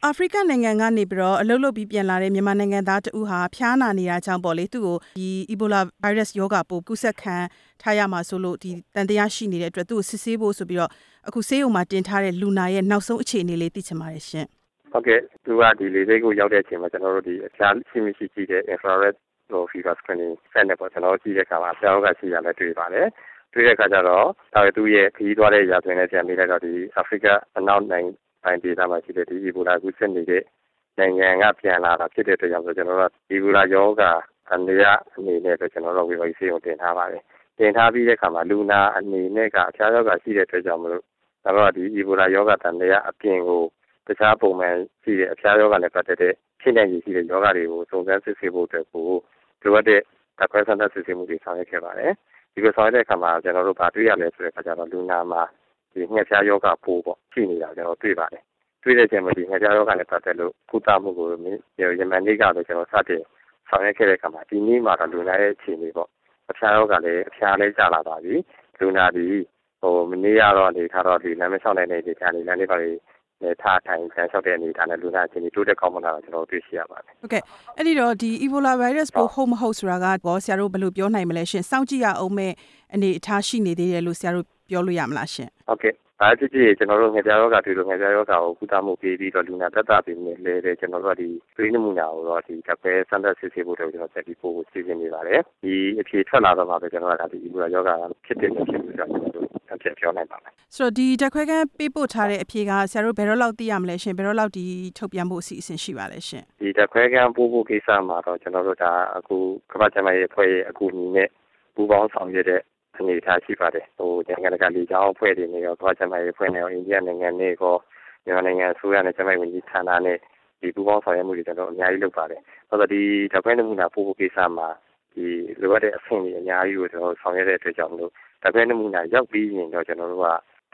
အာဖရိကနိုင်ငံကနေပြီးတော့အလုပ်လုပ်ပြီးပြန်လာတဲ့မြန်မာနိုင်ငံသားတဦးဟာဖျားနာနေတာကြောင့်ပေါ့လေသူ့ကိုဒီအီဘိုလာဗိုင်းရပ်စ်ရောဂါပိုးကူးစက်ခံထားရမှာဆိုလို့ဒီတန်တရားရှိနေတဲ့အတွက်သူ့ကိုစစ်ဆေးဖို့ဆိုပြီးတော့အခုဆေးရုံမှာတင်ထားတဲ့လူနာရဲ့နောက်ဆုံးအခြေအနေလေးသိချင်ပါတယ်ရှင်ဟုတ်ကဲ့သူကဒီလေဆိပ်ကိုရောက်တဲ့အချိန်မှာကျွန်တော်တို့ဒီအဖျားရှိမရှိကြည့်တဲ့ infrared fever screening ဆက်နေပေါ့ကျွန်တော်ကြည့်တဲ့အခါမှာအဖျားရောဂါရှိရလဲတွေ့ပါတယ်တွေ့တဲ့အခါကျတော့သူ့ရဲ့ခရီးသွားတဲ့ရာဇဝင်နဲ့ပြန်ပြီးတော့ဒီအာဖရိကအနောက်နိုင်ငံဒေသမှာရှိတဲ့ဒီအီဘိုလာကူးစက်နေတဲ့နိုင်ငံကပြန်လာတာဖြစ်တဲ့အတွက်ကြောင့်ကျွန်တော်တို့အီဘိုလာရောဂါအနေနဲ့ပဲကျွန်တော်တို့ဝေဘာဆေးရုံတင်ထားပါတယ်တင်ထားပြီးတဲ့အခါမှာလူနာအနေနဲ့ကအဖျားရောဂါရှိတဲ့အတွက်ကြောင့်မလို့တော့ဒီအီဘိုလာရောဂါတန်တရားအပြင်ကိုတခြားပုံမှန်ရှိတဲ့အဖျားရောဂါနဲ့ပတ်သက်တဲ့ဖြစ်နိုင်ရည်ရှိတဲ့ရောဂါတွေကိုစုံစမ်းစစ်ဆေးဖို့အတွက်ကိုလိုအပ်တဲ့ဓာတ်ခွဲစမ်းသပ်စစ်ဆေးမှုတွေဆောင်ရွက်ခဲ့ပါတယ်ဒီလိုဆောင်ရွက်တဲ့အခါမှာကျွန်တော်တို့ဗာတွေ့ရလဲဆိုတဲ့အခါကျတော့လူနာမှာဒီငှက်ဖျားရောဂါပိုးပေါ့ရှိနေတာကျွန်တော်တွေ့ပါတယ်တွေ့တဲ့အချိန်မှာဒီငှက်ဖျားရောဂါနဲ့ပတ်သက်လို့ကုသမှုကိုယမန်နေ့ကပဲကျွန်တော်စတင်ဆောင်ရွက်ခဲ့တဲ့အခါမှာဒီနေ့မှာတော့လူနာရဲ့အခြေအနေပေါ့အဖျားရောဂါလည်းအဖျားလည်းကျလာပါပြီလူနာဒီမနေ့ကတော့နေထားတော့ဒီလမ်းမလျှောက်နိုင်တဲ့ဒီခါလေးလမ်းလေးပါလေးထားထိုင်ဆန်းလျှောက်တဲ့အနေထားနဲ့လူနာအခြေအနေတိုးတက်ကောင်းမွန်လာတော့ကျွန်တော်တွေ့ရှိရပါတယ်ဟုတ်ကဲ့အဲ့ဒီတော့ဒီ Ebola virus ပိုးဟုတ်မဟုတ်ဆိုတာကဆရာတို့ဘယ်လိုပြောနိုင်မလဲရှင်စောင့်ကြည့်ရအောင်မဲ့အနေအထားရှိနေသေးတယ်လို့ဆရာတို့ပြောလို့ရမလားရှင်ဟုတ်ကဲ့ဒါဖြစ်ဖြစ်ကျွန်တော်တို့ငှက်ပြားရောဂါတွေ့လို့ငှက်ပြားရောဂါကိုကုသမှုပေးပြီးတော့လူနာသက်သာပြီးလဲတဲ့ကျွန်တော်တို့ကဒီသွေးနမူနာကိုတော့ဒီဓာတ်ခွဲစမ်းသပ်စစ်ဆေးဖို့တော့ကျွန်တော်ဆက်ပြီးပို့စီစဉ်နေပါတယ်ဒီအဖြေထွက်လာတော့မှပဲကျွန်တော်ကဒီ Ebola ရောဂါဖြစ်တဲ့ဖြစ်ပြီးတော့ကျွန်တော်တို့အဖြေပြောနိုင်ပါမယ်ဆိုတော့ဒီဓာတ်ခွဲခန်းပေးပို့ထားတဲ့အဖြေကဆရာတို့ဘယ်တော့လောက်သိရမလဲရှင်ဘယ်တော့လောက်ဒီထုတ်ပြန်ဖို့အစီအစဉ်ရှိပါလဲရှင်ဒီဓာတ်ခွဲခန်းပို့ဖို့ကိစ္စမှာတော့ကျွန်တော်တို့ဒါအခုကမ္ဘာ့ကျန်းမာရေးအဖွဲ့ရဲ့အကူအညီနဲ့ပူးပေါင်းဆောင်ရွက်တဲ့အနေထားရှိပါတယ်နိုင်ငံတကာလေကြောင်းအဖွဲ့တွေနဲ့ရောကမ္ဘာ့ကျန်းမာရေးအဖွဲ့နဲ့ရောအိန္ဒိယနိုင်ငံနဲ့ရောမြန်မာနိုင်ငံအစိုးရနဲ့ကျန်းမာရေးဝန်ကြီးဌာနနဲ့ဒီပူးပေါင်းဆောင်ရွက်မှုတွေကျွန်တော်အများကြီးလုပ်ပါတယ်ဆိုတော့ဒီဓာတ်ခွဲနမူနာပို့ဖို့ကိစ္စမှာဒီလိုအပ်တဲ့အဆင့်တွေအများကြီးကိုကျွန်တော်ဆောင်ရွက်တဲ့အတွက်ကြောင့်မလို့ဓာတ်ခွဲနမူနာရောက်ပြီးရင်တော့ကျွန်တော်တို့က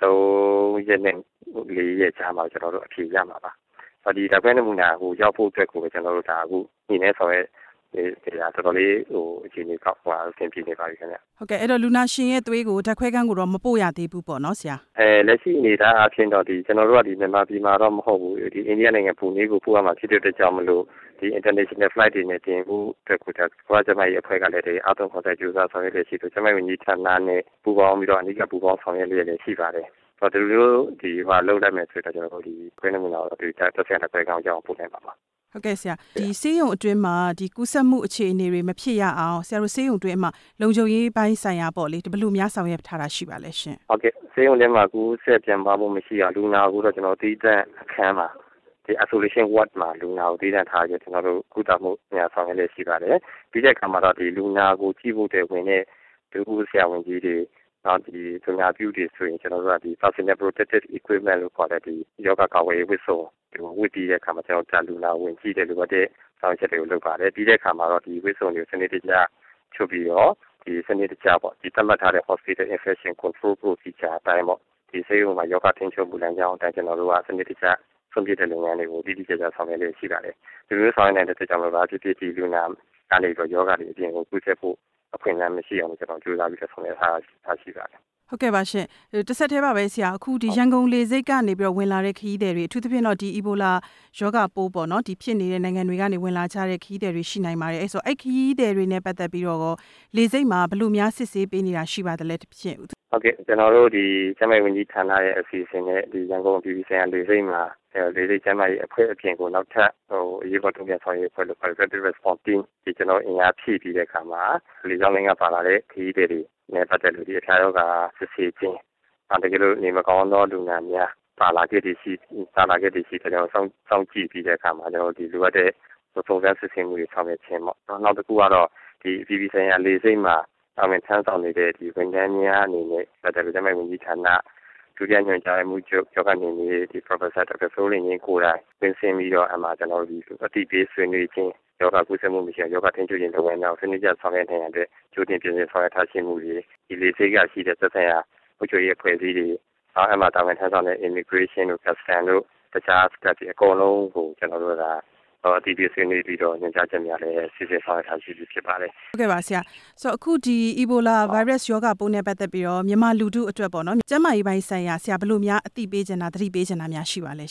3ရက်နဲ့4ရက်ကြာမှကျွန်တော်တို့အဖြေရမှာပါဒီဓာတ်ခွဲနမူနာကိုရောက်ဖို့အတွက်ကိုကျွန်တော်တို့ဒါအခုညီနေဆောင်ရွက်ဒီတော်တော်လေးအခြေအနေကောက်ပါအဆင်ပြေနေပါပြီခင်ဗျဟုတ်ကဲ့အဲ့တော့လူနာရှင်ရဲ့သွေးကိုဓာတ်ခွဲခန်းကိုတော့မပို့ရသေးဘူးပေါ့နော်ဆရာလက်ရှိအနေထားအဖြစ်တော့ဒီကျွန်တော်တို့ကဒီမြန်မာပြည်မှာတော့မဟုတ်ဘူးဒီအိန္ဒိယနိုင်ငံပူနေကိုပို့ရမှာဖြစ်တဲ့အတွက်ကြောင့်မလို့ဒီ international flight တွေနဲ့တင်ဖို့အတွက်ကိုကမ္ဘာ့ကျန်းမာရေးအဖွဲ့ကလည်းဒီအားလုံးခေါ်တဲ့ကြိုးစားဆောင်ရွက်ရရှိလို့ကျန်းမာရေးဝန်ကြီးဌာနနဲ့ပူးပေါင်းပြီးတော့အဓိကပူးပေါင်းဆောင်ရွက်ရလည်းရှိပါတယ်ဒီလိုဒီဟာလောက်လိုက်မယ်ဆိုတော့ကျွန်တော်တို့ဒီခွင့်နမူနာတော့ဒီတက်ဆက်တဲ့ခွဲကောင်းကြောင်းပို့နိုင်ပါပါဟုတ်ကဲ့ဆရာဒီဆေးရုံအတွင်းမှာဒီကူးစက်မှုအခြေအနေတွေမဖြစ်ရအောင်ဆရာတို့ဆေးရုံအတွင်းမှာလုံခြုံရေးပိုင်းဆိုင်ရာပေါ့လေဘယ်လိုများဆောင်ရွက်ထားတာရှိပါလဲရှင်ဟုတ်ကဲ့ဆေးရုံထဲမှာကူးစက်ပြန်ပါဖို့မရှိအောင်လူနာကိုတော့ကျွန်တော်တီးတဲ့အခန်းမှာဒီ isolation ward မှာလူနာကိုတီးတဲ့ထားရကျွန်တော်တို့ကုသမှုများဆောင်ရွက်လက်ရှိပါတယ်ပြီးတဲ့အခါမှာတော့ဒီလူနာကိုကြည့်ဖို့တဲ့ဝင်တဲ့ဒုဆရာဝန်ကြီးတွေနောက်ဒီသူများပြုတွေဆိုရင်ကျွန်တော်တို့ကဒီ personal protective equipment လို့ခေါ်တဲ့ဒီယောဂကာဝေးဝတ်စုံဒီဝတ်ပြီးတဲ့အခါမှာကျွန်တော်လူနာဝင်ကြည့်တယ်လို့တဲ့ဆောင်ချက်တွေကိုလုပ်ပါတယ်ပြီးတဲ့အခါမှာတော့ဒီဝတ်စုံတွေစနစ်တကျချုပ်ပြီးတော့ဒီစနစ်တကျပေါ့ဒီသတ်မှတ်ထားတဲ့ hospital infection control procedure အတိုင်းပေါ့ဒီဆေးရုံမှာယောဂထိန်းချုပ်မှုလမ်းကြောင်းအတိုင်းကျွန်တော်တို့ကစနစ်တကျဆုံးဖြတ်တဲ့လုပ်ငန်းတွေကိုတိတိကျကျဆောင်ရွက်လို့ရှိပါတယ်ဒီလိုဆောင်ရွက်နေတဲ့အတွက်ကြောင့်လည်းဖြစ်ဒီလူနာကနေတော့ယောဂတွေအပြင်ကိုကူးစက်ဖို့အခွင့်အလမ်းမရှိအောင်ကျွန်တော်ကြိုးစားပြီးတော့ဆောင်ရွက်ထားရှိပါတယ်ဟုတ်ကဲ့ပါရှင်တစ်ဆက်တည်းပါပဲဆရာအခုဒီရန်ကုန်လေဆိပ်ကနေပြီးတော့ဝင်လာတဲ့ခရီးသည်တွေအထူးသဖြင့်တော့ဒီ Ebola ရောဂါပိုးပေါ့နော်ဒီဖြစ်နေတဲ့နိုင်ငံတွေကနေဝင်လာကြတဲ့ခရီးသည်တွေရှိနိုင်ပါတယ်အဲ့ဆိုအဲ့ခရီးသည်တွေနဲ့ပတ်သက်ပြီးတော့လေဆိပ်မှာဘယ်လိုများစစ်ဆေးပေးနေတာရှိပါသလဲတစ်ဖြစ်ဟုတ်ကဲ့ကျွန်တော်တို့ဒီကျန်းမာရေးဝန်ကြီးဌာနရဲ့အစီအစဉ်နဲ့ဒီရန်ကုန်ပြည်ဆိုင်ရာလေဆိပ်မှာလေဆိပ်ကျန်းမာရေးအဖွဲ့အပြင်ကိုနောက်ထပ်အရေးပေါ်တုံ့ပြန်ဆောင်ရွက်ဖွဲ့လို့ rapid response team ဒီကျွန်တော်အင်အားဖြည့်ပြီးတဲ့အခါမှာလေကြောင်းလိုင်းကပါလာတဲ့ခရီးသည်တွေနဲ့ပတ်သက်လို့ဒီအဖျားရောဂါစစ်ဆေးခြင်းတကယ်လို့နေမကောင်းသောလူနာများပါလာခဲ့တဲ့ရှိတဲ့ကျွန်တော်စောင့်ကြည့်ပြီးတဲ့အခါမှာကျွန်တော်ဒီလိုအပ်တဲ့စုံစမ်းစစ်ဆေးမှုတွေဆောင်ရွက်ခြင်းပေါ့နောက်တစ်ခုကတော့ဒီပြည်ပြည်ဆိုင်ရာလေဆိပ်မှာအမှန်ထမ်းဆောင်နေတဲ့ဒီဝန်ထမ်းများအနေနဲ့ပတ်သက်လို့ကျန်းမာရေးဝန်ကြီးဌာနဒုတိယညွှန်ကြားမှုချုပ်ယောဂနေနေဒီ Professor Dr. ဆိုးလင်းကြီးကိုယ်တိုင်ပြင်ဆင်ပြီးတော့အမှကျွန်တော်ဒီအတိပေးဆွေးနွေးခြင်းယောဂကုသမှုမရှိယောဂထိန်းချုပ်ခြင်းလုပ်ငန်းများဆွေးနွေးကြဆောင်ရွက်နိုင်တဲ့ကြိုတင်ပြင်ဆင်ဆောင်ရွက်ထားခြင်းမူတွေဒီလေဆိပ်ကရှိတဲ့သက်ဆိုင်ရာဥပဒေရေးဖွဲ့စည်းတွေအမှတာဝန်ထမ်းဆောင်တဲ့ immigration တို့ custom တို့တခြား staff တွေအကုန်လုံးကိုကျွန်တော်တို့ကအတိပေးဆွေးနွေးပြီးတော့ညွှန်ကြားချက်များလည်းစီစဉ်ဆောင်ရွက်ထားရှိဖြစ်ပါတယ်ဟုတ်ကဲ့ပါဆရာဆိုတော့အခုဒီ Ebola virus ရောဂါပိုးနဲ့ပတ်သက်ပြီးတော့မြန်မာလူထုအတွက်ပေါ့နော်ကျန်းမာရေးပိုင်းဆိုင်ရာဆရာဘယ်လိုများအသိပေးချင်တာသတိပေးချင်တာများရှိပါလဲရှင်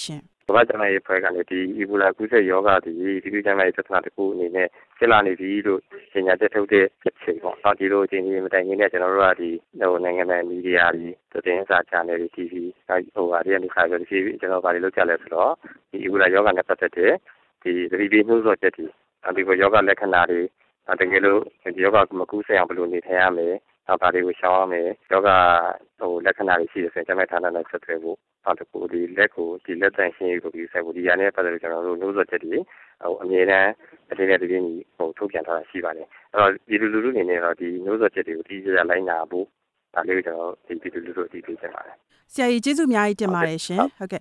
ဘာကျမရဲ့ဖွဲ့ကနေဒီအီဘိုလာကူးစက်ရောဂါဒီပြည်ကျမရဲ့ပြဿနာတစ်ခုအနေနဲ့ဖြစ်လာနေပြီလို့ပညာချက်ထုတ်တဲ့ချိန်ပေါ့။ဒီလိုအချိန်ကြီးမတိုင်ခင်နဲ့ကျွန်တော်တို့ကဒီနိုင်ငံပိုင်မီဒီယာတွေသတင်းစာ channel တွေ TV ဒီကနေခါပြီးကျွန်တော်ဗာတွေလုပ်ကြလဲဆိုတော့ဒီအီဘိုလာရောဂါနဲ့ပတ်သက်တဲ့ဒီသတိပေးနှိုးဆော်ချက်တွေဒီရောဂါလက္ခဏာတွေတကယ်လို့ဒီရောဂါမကူးစက်အောင်ဘယ်လိုနေထိုင်ရမလဲ။ဘာတွေကိုရှောင်ရမလဲ။ယောဂလက္ခဏာတွေရှိတယ်ဆိုရင်ကျမဌာနနဲ့ဆက်သွယ်ဖို့တကူဒီလက်ကိုဒီလက်တန့်ရှင်းရေးကိုဒီဆက်ဖို့ဒီရနဲ့ပတ်သက်လို့ကျွန်တော်တို့နှိုးဆော်ချက်တွေအမြဲတမ်းအတင်းနဲ့တကယ်ကြီးထုတ်ပြန်ထားတာရှိပါတယ်အဲ့တော့ဒီလူလူအနေနဲ့တော့ဒီနှိုးဆော်ချက်တွေကိုဒီကြလိုက်နာဖို့ဒါလေးကိုကျွန်တော်ဒီလူလူအတည်ပြုချင်ပါတယ်ဆရာကြီးကျေးဇူးအများကြီးတင်ပါတယ်ရှင်ဟုတ်ကဲ့